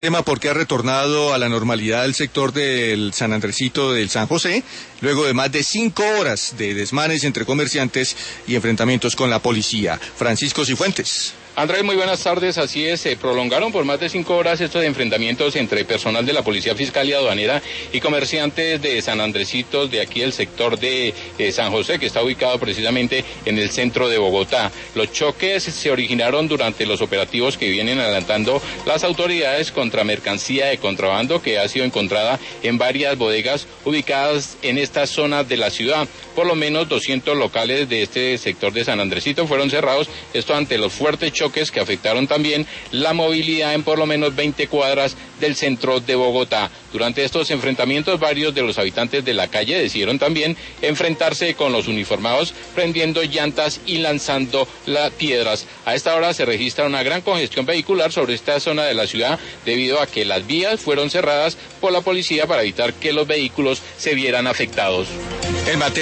Tema porque ha retornado a la normalidad el sector del San Andresito del San José, luego de más de 5 horas de desmanes entre comerciantes y enfrentamientos con la policía. Francisco Cifuentes. Andrés, muy buenas tardes. Así es, se prolongaron por más de 5 horas estos enfrentamientos entre personal de la Policía Fiscal y Aduanera y comerciantes de San Andresito, de aquí el sector de San José, que está ubicado precisamente en el centro de Bogotá. Los choques se originaron durante los operativos que vienen adelantando las autoridades contra mercancía de contrabando que ha sido encontrada en varias bodegas ubicadas en esta zona de la ciudad. Por lo menos 200 locales de este sector de San Andresito fueron cerrados, esto ante los fuertes choques que afectaron también la movilidad en por lo menos 20 cuadras del centro de Bogotá. Durante estos enfrentamientos, varios de los habitantes de la calle decidieron también enfrentarse con los uniformados, prendiendo llantas y lanzando las piedras. A esta hora se registra una gran congestión vehicular sobre esta zona de la ciudad debido a que las vías fueron cerradas por la policía para evitar que los vehículos se vieran afectados.